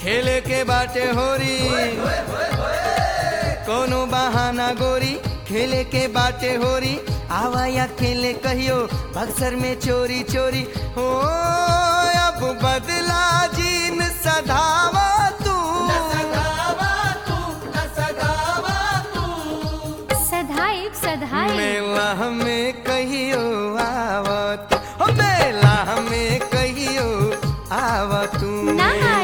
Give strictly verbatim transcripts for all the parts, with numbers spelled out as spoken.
खेले के बाटे होरी कोनो बहाना गोरी खेले के बाटे होरी आवा या खेले कहियो बक्सर में चोरी चोरी हो अब बदला जीन सधावा तू सधाइब सधाइब मेला हमें कहियो आवत हो मेला हमें कहियो आवा तू ना आई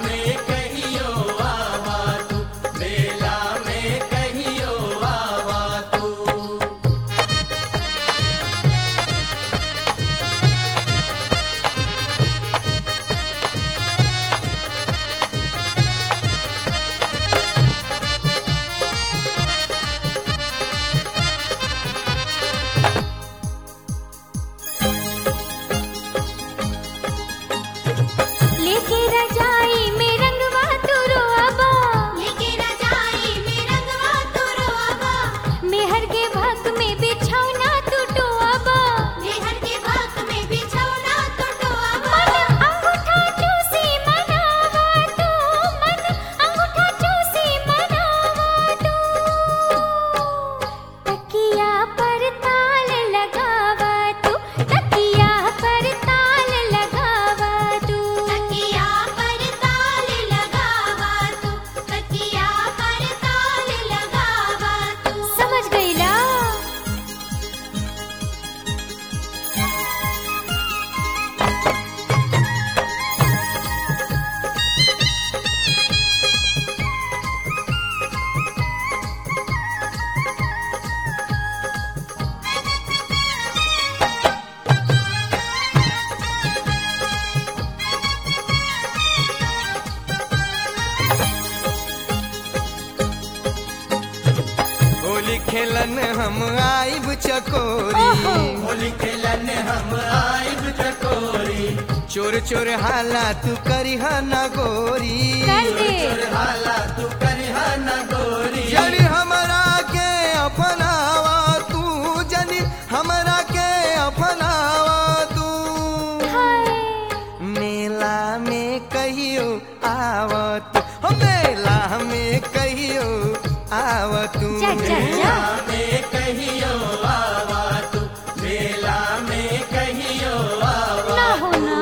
लेके रजाई में रंगवा तू रोआबा लेके रजाई में रंगवा तू रोआबा मेहर के भक में बिछौना तू टोआबा मेहर के भक में बिछौना तू टोआबा मन अंगूठा चूसी मनावा तू मन अंगूठा चूसी मनावा तू तकिया पर ताल लगावा तू तकिया पर ताल लगावा तू तकिया पर ताल लगावा तू तकिया पर ताल लगावा तू समझ गईला होली खेलन हम आइब चकोरी ओहो। होली खेलन हम आइब चकोरी चोर चोर हाला तू करिह न गोरी कर दे हाला तू करिह न गोरी जनी हमरा के अपनावा तू जनी हमरा के अपनावा तू हाय मेला में कहियो आवत हो मेला में कहियो आवत तू जा जा जा में कहियो आवत मेला में कहियो आवत ना हो ना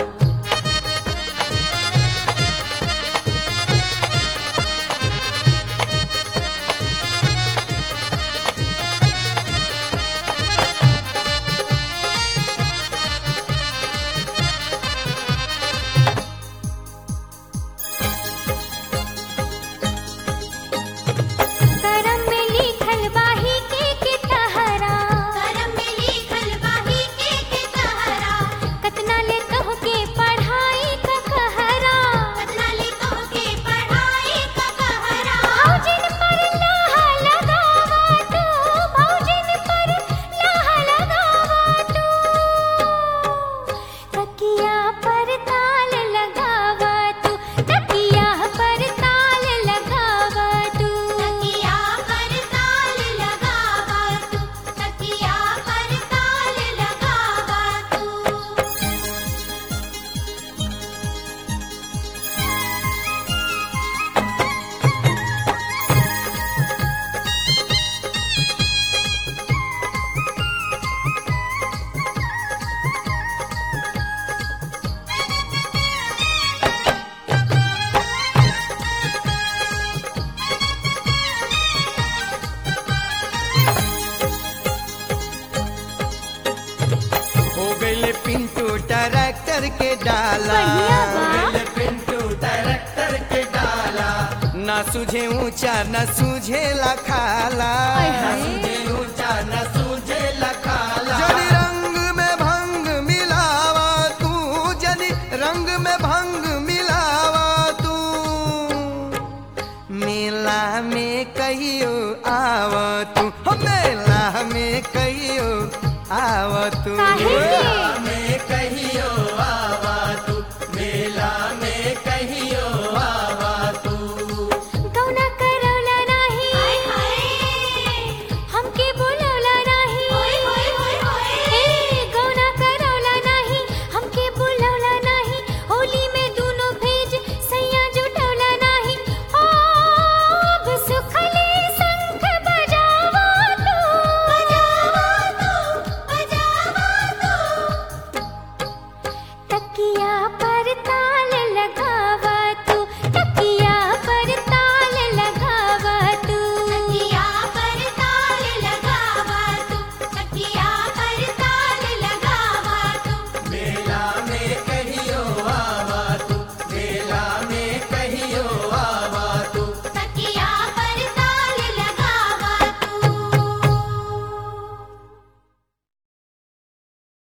करम में लिखल बाही के के तहरा करम में लिखल बाही के के तहरा कतना ले कहो के पढ़ाई का कहरा कतना ले कहो के पढ़ाई का कहरा भौजिन पर लाहा लगावा तू भौजिन पर लाहा लगावा तू तकिया पर ताल लगावा तू तकिया पर ताल लगावा तू तकिया पर ताल लगावा तू तकिया पर ताल लगावा तू हो गईले पिंटू ट्रैक्टर के डाला बढ़िया बा। हो गईले पिंटू ट्रैक्टर के डाला ना सूझे ऊंचा न सूझे लखाला हाय हाय। ऊंचा न सूझे लखाला जनी रंग में भंग मिलावा तू जनी रंग में भंग मिलावा तू मेला में कहियो आवा तू हो मेला में कहियो आवा तू काहे के? मेला में कहियो आवा तू मेला में कहियो आवा तू गौना करौला नाही हाय हाय हमके बोलौला नाही होय होय होय होय ए गौना करौला नाही हमके बोलौला नाही होली में दोनों भेज सैया जुटा तकिया